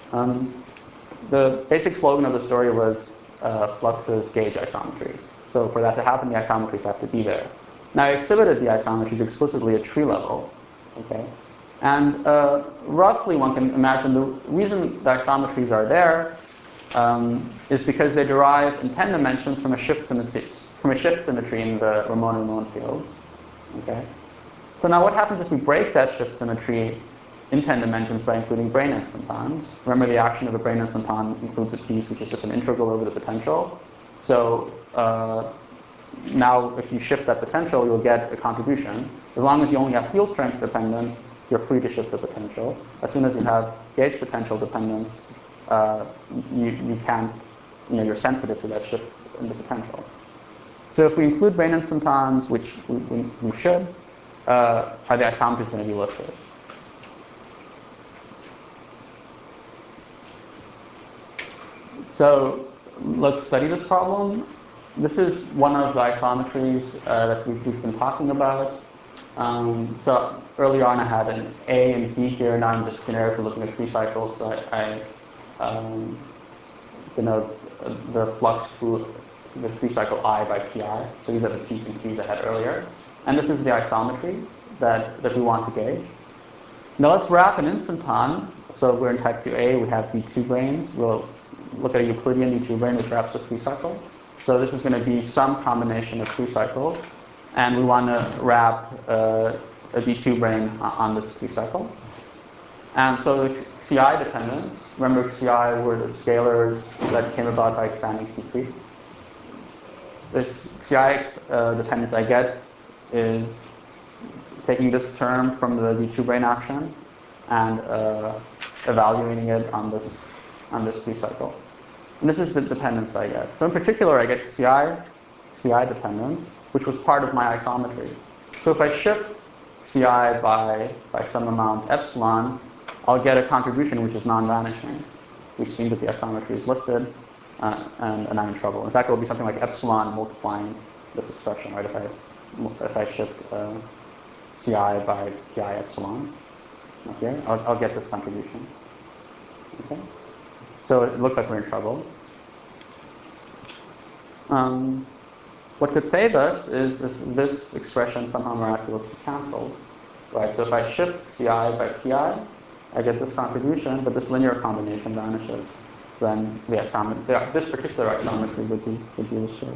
The basic slogan of the story was fluxes gauge isometries. So for that to happen, the isometries have to be there. Now I exhibited the isometries explicitly at tree level. Okay, and roughly one can imagine the reason the isometries are there is because they derive in 10 dimensions from a shift symmetry in the Ramon fields. Okay, so now what happens if we break that shift symmetry in 10 dimensions by including brane instantons? Remember, the action of a brane instanton includes a piece which is just an integral over the potential. So now if you shift that potential, you'll get a contribution. As long as you only have field strength dependence, you're free to shift the potential. As soon as you have gauge potential dependence, you can't, you're sensitive to that shift in the potential. So if we include brane instantons, which we should, are the isometries going to be lifted? So let's study this problem. This is one of the isometries that we've been talking about. So earlier on I had an A and B here, now I'm just generically looking at 3 cycles. So I denote the flux through the 3 cycle I by Pi. So these are the P's and Q's I had earlier. And this is the isometry that we want to gauge. Now let's wrap an instanton. So we're in type 2A, we have B2 branes. We'll look at a Euclidean B2 brane which wraps a 3 cycle. So this is going to be some combination of 3 cycles. And we want to wrap a B2 brane on this 3 cycle. And so the Xi dependence, remember Xi were the scalars that came about by expanding C3. This Xi dependence I get is taking this term from the B2 brane action and evaluating it on this 3 cycle. And this is the dependence I get. So in particular, I get Xi dependence, which was part of my isometry. So if I shift Xi by some amount epsilon, I'll get a contribution which is non-vanishing. We've seen that the isometry is lifted, and I'm in trouble. In fact, it will be something like epsilon multiplying this expression, right? If I shift Ci by Pi epsilon, okay, I'll get this contribution. Okay, so it looks like we're in trouble. What could save us is if this expression somehow miraculously cancels, right? So if I shift Ci by Pi, I get this contribution, but this linear combination vanishes. Then this particular isometry would be restored.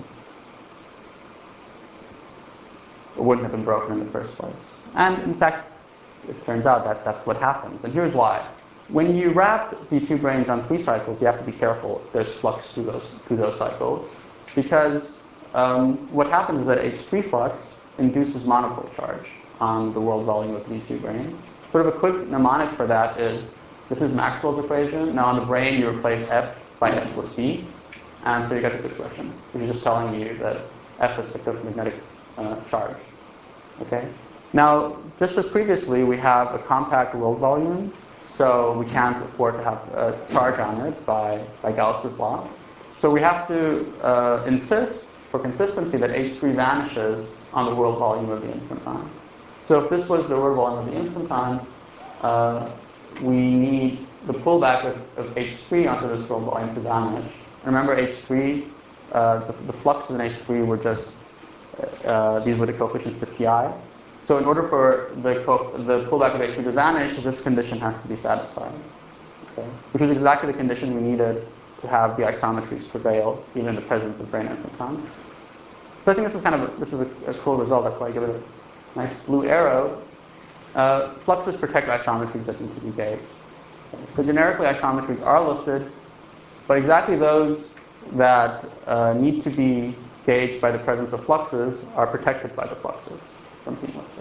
It wouldn't have been broken in the first place. And in fact, it turns out that that's what happens. And here's why. when you wrap the two branes on 3 cycles, you have to be careful. There's flux through those cycles, because what happens is that H3 flux induces monopole charge on the world volume of these two branes. Sort of a quick mnemonic for that is, this is Maxwell's equation. Now on the brane, you replace F by F plus B, and so you get this expression, which is just telling you that F is the magnetic charge. Okay. Now, just as previously, we have a compact world volume, so we can't afford to have a charge on it by Gauss's law. So we have to insist, for consistency, that H3 vanishes on the world volume of the instanton. So if this was the world volume of the instanton, we need the pullback of H3 onto this world volume to vanish. Remember, H3, the fluxes in H3 were just, these were the coefficients to pi. So in order for the pullback of H3 to vanish, this condition has to be satisfied. Okay? Which is exactly the condition we needed to have the isometries prevail, even in the presence of brane instantons. So I think this is a cool result. That's why I give it a nice blue arrow. Fluxes protect isometries that need to be gauged. Okay? So generically, isometries are lifted, but exactly those that need to be gauged by the presence of fluxes are protected by the fluxes from being lifted.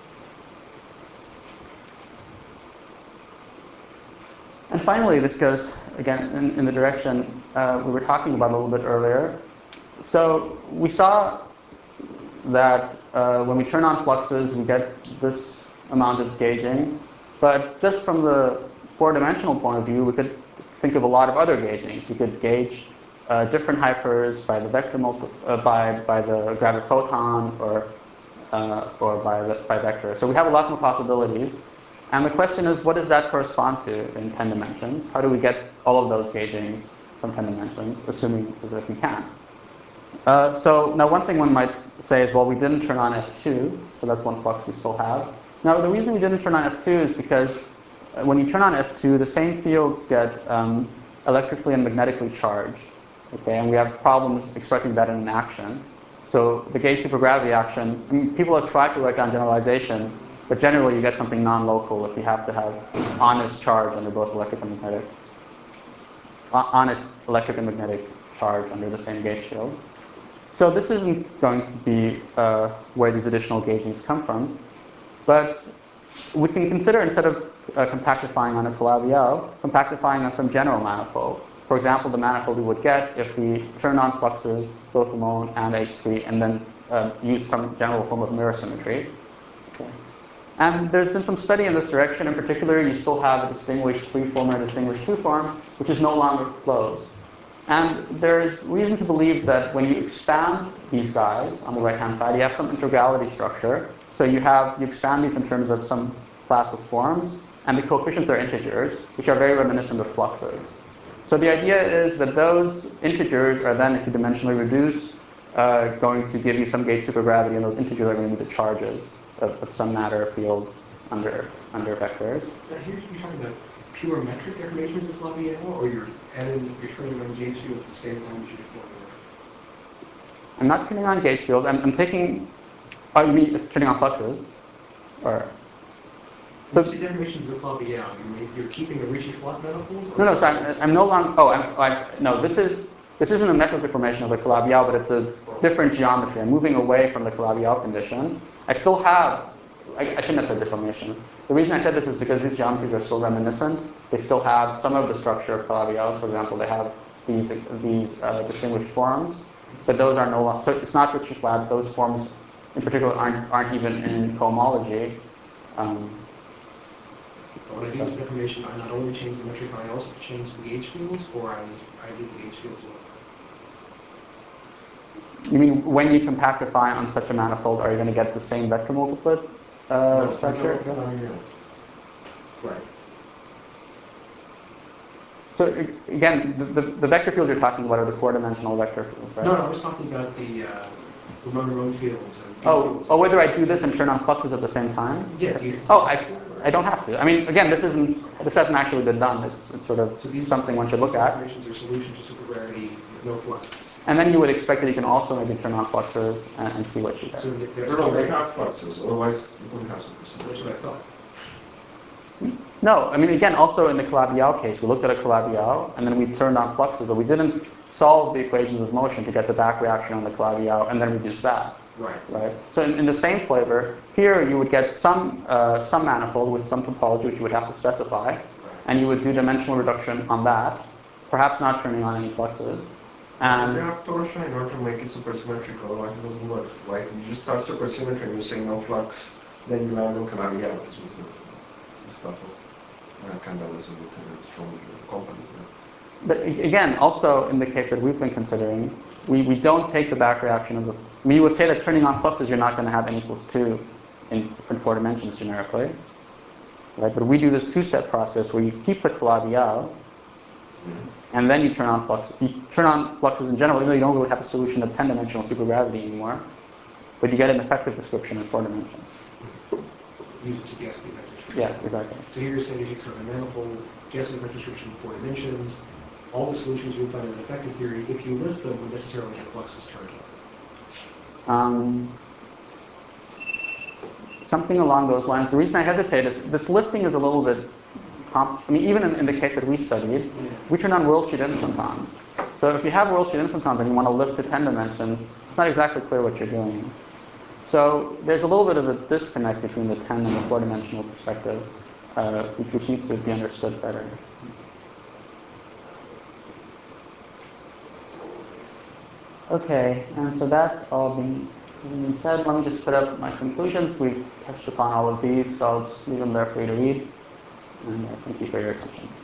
And finally, this goes, again, in the direction we were talking about a little bit earlier. So we saw that when we turn on fluxes, we get this amount of gauging. But just from the 4-dimensional point of view, we could think of a lot of other gaugings. You could gauge different hypers by the vector by the graviphoton or by vector. So we have a lot more possibilities. And the question is, what does that correspond to in 10 dimensions? How do we get all of those gaugings from 10 dimensions, assuming that we can? So now one thing one might say is, well, we didn't turn on F2, so that's one flux we still have. Now the reason we didn't turn on F2 is because when you turn on F2, the same fields get electrically and magnetically charged. Okay, and we have problems expressing that in an action. So the gauge supergravity action, I mean, people have tried to write down generalizations, but generally you get something non-local if you have to have honest charge under both electric and magnetic. Honest electric and magnetic charge under the same gauge field. So this isn't going to be where these additional gaugings come from, but we can consider, instead of compactifying on a Calabi-Yau, compactifying on some general manifold. For example, the manifold we would get if we turn on fluxes, both alone and H3, and then use some general form of mirror symmetry. Okay. And there's been some study in this direction. In particular, you still have a distinguished 3 form and a distinguished 2 form, which is no longer closed. And there's reason to believe that when you expand these guys on the right-hand side, you have some integrality structure. So you expand these in terms of some class of forms, and the coefficients are integers, which are very reminiscent of fluxes. So the idea is that those integers are then, if you dimensionally reduce, going to give you some gauge supergravity, and those integers are going to be the charges of some matter fields under vectors. Here you're talking about pure metric deformations of Calabi-Yau, or you're turning on gauge fields at the same time as you're deforming them? I'm not turning on gauge fields. I'm taking. Oh, you mean turning on fluxes, or? The two deformations of Calabi-Yau, you're keeping a Ricci-Flock manifold? No. So I'm no longer. Oh, no. This isn't a metric deformation of the Calabi-Yau, but it's a different geometry. I'm moving away from the Calabi-Yau condition. I still have. I shouldn't have said deformation. The reason I said this is because these geometries are still reminiscent. They still have some of the structure of Calabi-Yau. For example, they have these distinguished forms, but those are no longer. So it's not Ricci-Flock. Those forms, in particular, aren't even in cohomology. When I do this deformation, I not only change the metric, but I also change the gauge fields, or I do the gauge fields alone. You mean when you compactify on such a manifold, are you going to get the same vector multiplet structure? Right. So again, the vector fields you're talking about are the 4-dimensional vector fields, right? No, I was talking about the Monroe fields. And oh, whether I do this and turn on fluxes at the same time? Yeah. Oh, I don't have to. I mean, again, this hasn't actually been done. It's sort of something one should look at. Deformations are solution to supergravity with no fluxes. And then you would expect that you can also maybe turn on fluxes and see what you get. So No, they have fluxes, otherwise you wouldn't have supersymmetry. That's what I thought. No, I mean, again, also in the Calabi-Yau case, we looked at a Calabi-Yau, and then we turned on fluxes, but we didn't solve the equations of motion to get the back reaction on the Calabi-Yau, and then reduce that. Right. So in the same flavor, here you would get some manifold with some topology which you would have to specify, and you would do dimensional reduction on that, perhaps not turning on any fluxes. And you have torsion in order to make it supersymmetric, otherwise it doesn't work, right? You just start supersymmetry and you say no flux, then you land on Calabi-Yau, which is the stuff of Candelas and Lieutenants from the company. But again, also in the case that we've been considering, we don't take the back reaction of the. We would say that turning on fluxes, you're not going to have n equals 2 in different 4 dimensions generically. Right? But we do this two-step process where you keep the Calabi-Yau, and then you turn on fluxes. You turn on fluxes in general, even though you don't really have a solution of 10-dimensional supergravity anymore, but you get an effective description in 4 dimensions. Use it to guess the effective description. Yeah, exactly. So here you're saying you take sort of a manifold, guess the effective description in 4 dimensions. All the solutions you would find in effective theory, if you lift them, would necessarily have fluxes turned on. Something along those lines. The reason I hesitate is this lifting is a little bit, I mean, even in the case that we studied, we turn on worldsheet infantons. So if you have worldsheet infantons and you want to lift to 10 dimensions, it's not exactly clear what you're doing. So there's a little bit of a disconnect between the 10 and the 4-dimensional perspective, which needs to be understood better. Okay, and so that all being said, let me just put up my conclusions. We've touched upon all of these, so I'll just leave them there for you to read. And thank you for your attention.